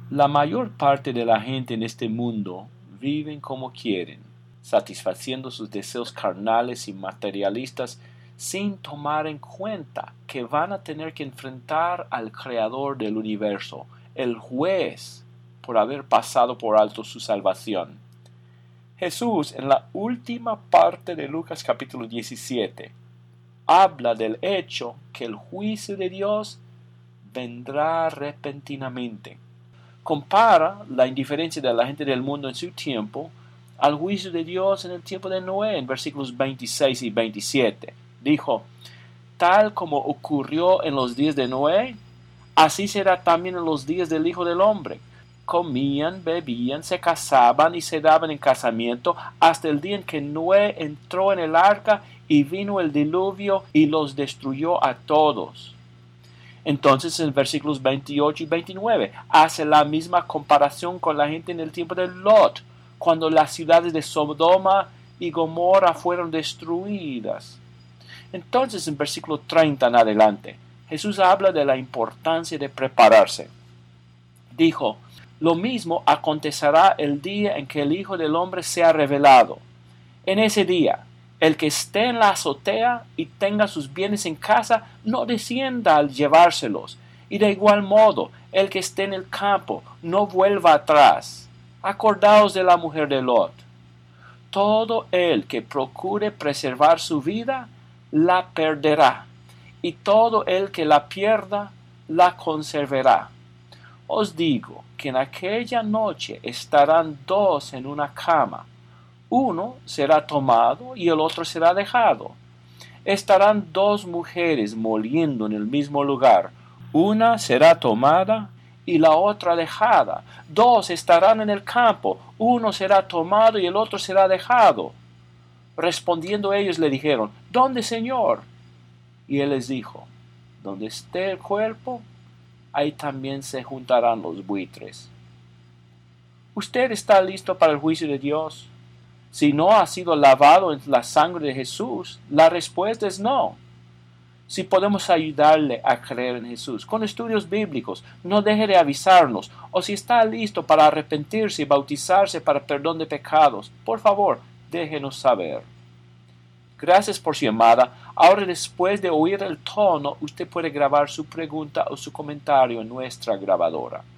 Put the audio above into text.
La mayor parte de la gente en este mundo viven como quieren, satisfaciendo sus deseos carnales y materialistas sin tomar en cuenta que van a tener que enfrentar al Creador del universo, el juez, por haber pasado por alto su salvación. Jesús, en la última parte de Lucas capítulo 17, habla del hecho que el juicio de Dios vendrá repentinamente. Compara la indiferencia de la gente del mundo en su tiempo al juicio de Dios en el tiempo de Noé, en versículos 26 y 27. Dijo, tal como ocurrió en los días de Noé, así será también en los días del Hijo del Hombre. Comían, bebían, se casaban y se daban en casamiento hasta el día en que Noé entró en el arca y vino el diluvio y los destruyó a todos. Entonces en versículos 28 y 29 hace la misma comparación con la gente en el tiempo de Lot, cuando las ciudades de Sodoma y Gomorra fueron destruidas. Entonces en versículo 30 en adelante, Jesús habla de la importancia de prepararse. Dijo, lo mismo acontecerá el día en que el Hijo del Hombre sea revelado. En ese día, el que esté en la azotea y tenga sus bienes en casa, no descienda al llevárselos. Y de igual modo, el que esté en el campo, no vuelva atrás. Acordaos de la mujer de Lot. Todo el que procure preservar su vida, la perderá. Y todo el que la pierda, la conservará. Os digo que en aquella noche estarán dos en una cama. Uno será tomado y el otro será dejado. Estarán dos mujeres moliendo en el mismo lugar. Una será tomada y la otra dejada. Dos estarán en el campo. Uno será tomado y el otro será dejado. Respondiendo ellos le dijeron, ¿dónde, Señor? Y él les dijo, donde esté el cuerpo, ahí también se juntarán los buitres. ¿Usted está listo para el juicio de Dios? Si no ha sido lavado en la sangre de Jesús, la respuesta es no. Si podemos ayudarle a creer en Jesús con estudios bíblicos, no deje de avisarnos. O si está listo para arrepentirse y bautizarse para perdón de pecados, por favor, déjenos saber. Gracias por su llamada. Ahora, después de oír el tono, usted puede grabar su pregunta o su comentario en nuestra grabadora.